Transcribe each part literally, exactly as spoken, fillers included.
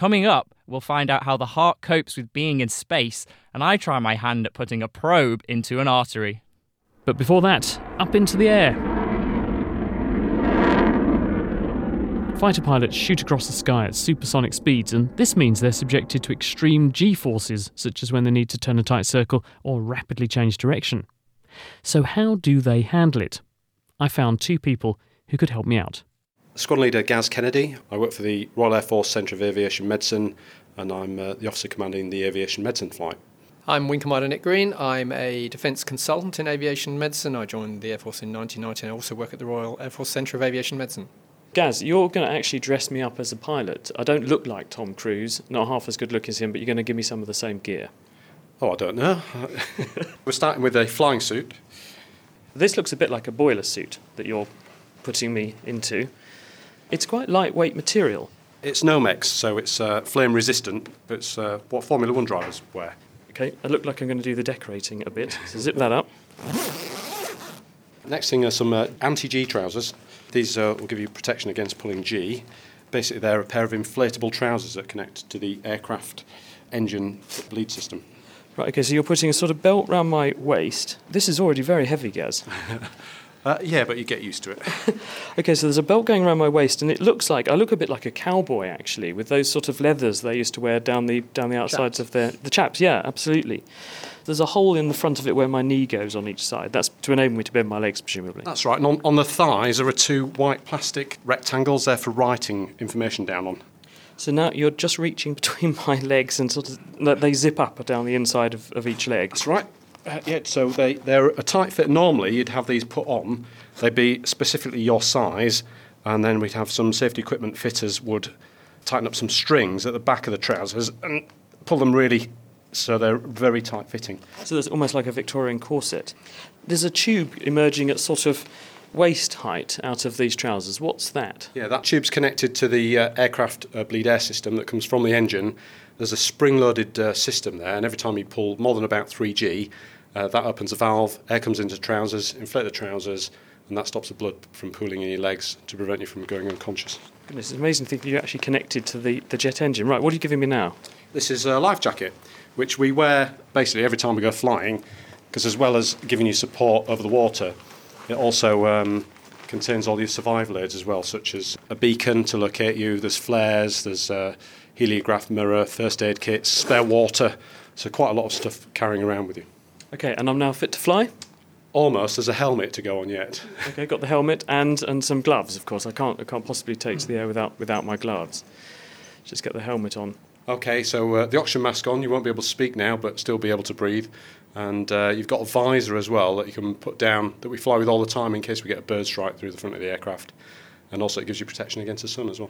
Coming up, we'll find out how the heart copes with being in space, and I try my hand at putting a probe into an artery. But before that, up into the air. Fighter pilots shoot across the sky at supersonic speeds, and this means they're subjected to extreme G-forces, such as when they need to turn a tight circle or rapidly change direction. So how do they handle it? I found two people who could help me out. Squadron Leader Gaz Kennedy. I work for the Royal Air Force Centre of Aviation Medicine, and I'm uh, the officer commanding the aviation medicine flight. I'm Wing Commander Nick Green. I'm a defence consultant in aviation medicine. I joined the Air Force in nineteen ninety and I also work at the Royal Air Force Centre of Aviation Medicine. Gaz, you're going to actually dress me up as a pilot. I don't look like Tom Cruise, not half as good looking as him, but you're going to give me some of the same gear. Oh, I don't know. We're starting with a flying suit. This looks a bit like a boiler suit that you're putting me into. It's quite lightweight material. It's Nomex, so it's uh, flame resistant. It's uh, what Formula One drivers wear. Okay, I look like I'm going to do the decorating a bit, so zip that up. Next thing are some uh, anti-G trousers. These uh, will give you protection against pulling G. Basically, they're a pair of inflatable trousers that connect to the aircraft engine bleed system. Right, okay, so you're putting a sort of belt round my waist. This is already very heavy, Gaz. uh, yeah, but you get used to it. Okay, so there's a belt going around my waist, and it looks like, I look a bit like a cowboy, actually, with those sort of leathers they used to wear down the down the outsides Chaps. of their... The chaps, yeah, absolutely. There's a hole in the front of it where my knee goes on each side. That's to enable me to bend my legs, presumably. That's right, and on, on the thighs there are two white plastic rectangles there for writing information down on. So now you're just reaching between my legs and sort of they zip up down the inside of, of each leg. That's right. Uh, yeah, so they, they're a tight fit. Normally you'd have these put on. They'd be specifically your size, and then we'd have some safety equipment fitters would tighten up some strings at the back of the trousers and pull them really so they're very tight fitting. So there's almost like a Victorian corset. There's a tube emerging at sort of waist height out of these trousers. What's that? Yeah, that tube's connected to the uh, aircraft uh, bleed air system that comes from the engine. There's a spring-loaded uh, system there, and every time you pull more than about three G, uh, that opens a valve, air comes into trousers, inflate the trousers, and that stops the blood from pooling in your legs to prevent you from going unconscious. Goodness, it's amazing to think you're actually connected to the, the jet engine. Right, what are you giving me now? This is a life jacket, which we wear basically every time we go flying, because as well as giving you support over the water, it also um, contains all your survival aids as well, such as a beacon to locate you, there's flares, there's a heliograph mirror, first aid kits, spare water, so quite a lot of stuff carrying around with you. Okay, and I'm now fit to fly? Almost. There's a helmet to go on yet. Okay, got the helmet and, and some gloves, of course. I can't I can't possibly take to the air without without my gloves. Just get the helmet on. Okay, so uh, the oxygen mask on, you won't be able to speak now, but still be able to breathe. And uh, you've got a visor as well that you can put down, that we fly with all the time in case we get a bird strike through the front of the aircraft. And also it gives you protection against the sun as well.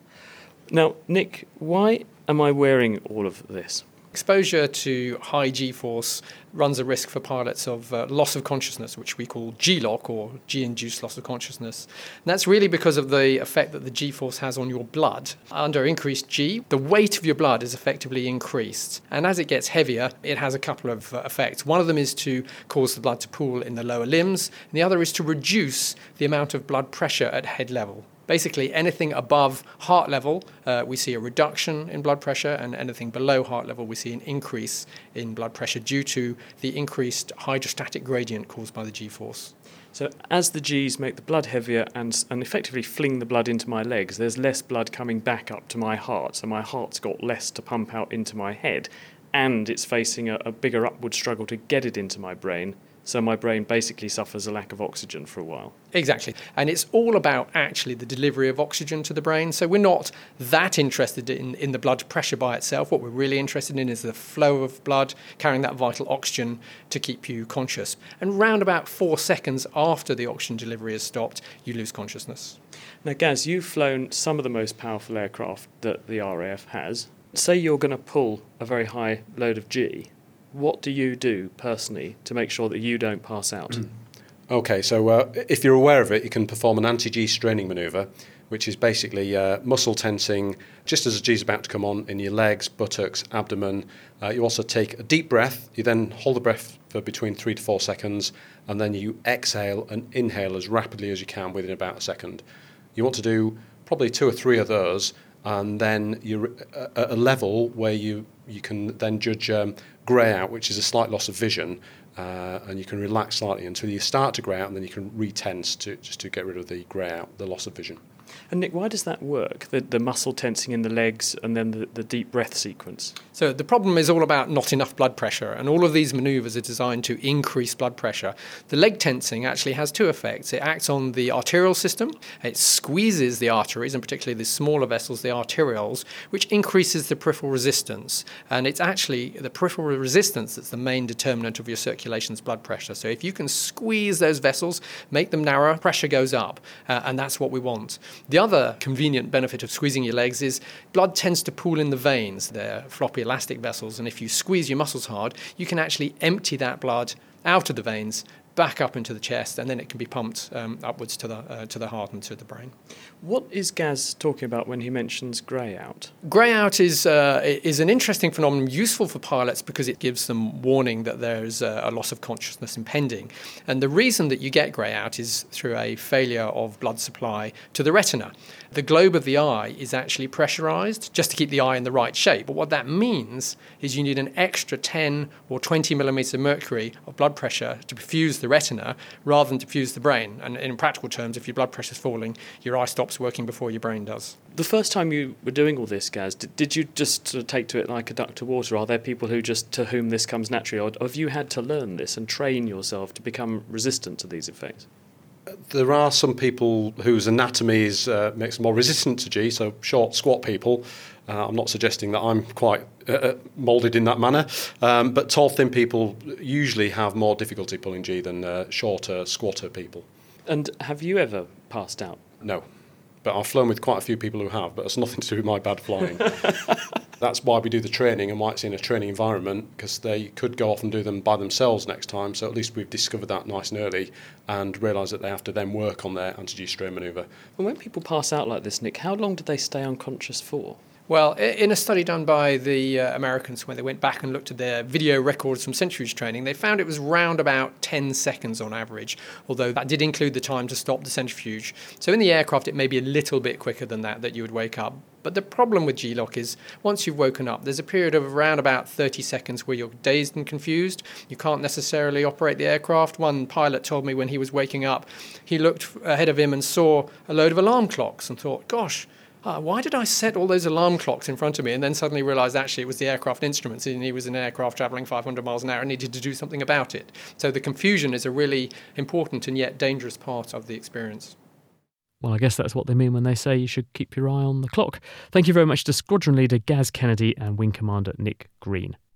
Now, Nick, why am I wearing all of this? Exposure to high G-force runs a risk for pilots of uh, loss of consciousness, which we call G-lock or G-induced loss of consciousness. And that's really because of the effect that the G-force has on your blood. Under increased G, the weight of your blood is effectively increased. And as it gets heavier, it has a couple of uh, effects. One of them is to cause the blood to pool in the lower limbs, and the other is to reduce the amount of blood pressure at head level. Basically, anything above heart level, uh, we see a reduction in blood pressure, and anything below heart level, we see an increase in blood pressure due to the increased hydrostatic gradient caused by the G-force. So as the G's make the blood heavier and, and effectively fling the blood into my legs, there's less blood coming back up to my heart, so my heart's got less to pump out into my head, and it's facing a, a bigger upward struggle to get it into my brain. So my brain basically suffers a lack of oxygen for a while. Exactly. And it's all about actually the delivery of oxygen to the brain. So we're not that interested in, in the blood pressure by itself. What we're really interested in is the flow of blood carrying that vital oxygen to keep you conscious. And round about four seconds after the oxygen delivery has stopped, you lose consciousness. Now, Gaz, you've flown some of the most powerful aircraft that the R A F has. Say you're going to pull a very high load of G. What do you do personally to make sure that you don't pass out? Okay, so uh, if you're aware of it, you can perform an anti-G straining manoeuvre, which is basically uh, muscle tensing just as the G is about to come on in your legs, buttocks, abdomen. Uh, you also take a deep breath. You then hold the breath for between three to four seconds, and then you exhale and inhale as rapidly as you can within about a second. You want to do probably two or three of those, and then you're at a level where you, you can then judge um, grey out, which is a slight loss of vision, uh, and you can relax slightly until you start to grey out, and then you can re-tense to, just to get rid of the grey out, the loss of vision. And Nick, why does that work? The, the muscle tensing in the legs and then the, the deep breath sequence? So the problem is all about not enough blood pressure, and all of these manoeuvres are designed to increase blood pressure. The leg tensing actually has two effects. It acts on the arterial system. It squeezes the arteries, and particularly the smaller vessels, the arterioles, which increases the peripheral resistance. And it's actually the peripheral resistance that's the main determinant of your circulation's blood pressure. So if you can squeeze those vessels, make them narrower, pressure goes up, uh, and that's what we want. The other convenient benefit of squeezing your legs is blood tends to pool in the veins. They're floppy elastic vessels, and if you squeeze your muscles hard, you can actually empty that blood out of the veins, back up into the chest, and then it can be pumped um, upwards to the uh, to the heart and to the brain. What is Gaz talking about when he mentions grey out? Grey out is uh, is an interesting phenomenon, useful for pilots because it gives them warning that there's a loss of consciousness impending. And the reason that you get grey out is through a failure of blood supply to the retina. The globe of the eye is actually pressurized just to keep the eye in the right shape. But what that means is you need an extra ten or twenty millimeters of mercury of blood pressure to perfuse the retina rather than to perfuse the brain. And in practical terms, if your blood pressure is falling, your eye stops working before your brain does. The first time you were doing all this, Gaz, did, did you just sort of take to it like a duck to water? Are there people who just to whom this comes naturally, or have you had to learn this and train yourself to become resistant to these effects? There are some people whose anatomy is, uh, makes them more resistant to G, so short, squat people. Uh, I'm not suggesting that I'm quite uh, moulded in that manner, um, but tall, thin people usually have more difficulty pulling G than uh, shorter, squatter people. And have you ever passed out? No, but I've flown with quite a few people who have, but it's nothing to do with my bad flying. That's why we do the training and why it's in a training environment, because they could go off and do them by themselves next time, so at least we've discovered that nice and early and realise that they have to then work on their anti-G strain manoeuvre. And when people pass out like this, Nick, how long do they stay unconscious for? Well, in a study done by the uh, Americans, when they went back and looked at their video records from centrifuge training, they found it was round about ten seconds on average, although that did include the time to stop the centrifuge. So in the aircraft, it may be a little bit quicker than that, that you would wake up. But the problem with G LOC is once you've woken up, there's a period of around about thirty seconds where you're dazed and confused. You can't necessarily operate the aircraft. One pilot told me when he was waking up, he looked ahead of him and saw a load of alarm clocks and thought, gosh, Uh, why did I set all those alarm clocks in front of me, and then suddenly realised actually it was the aircraft instruments and he was in an aircraft travelling five hundred miles an hour and needed to do something about it. So the confusion is a really important and yet dangerous part of the experience. Well, I guess that's what they mean when they say you should keep your eye on the clock. Thank you very much to Squadron Leader Gaz Kennedy and Wing Commander Nick Green.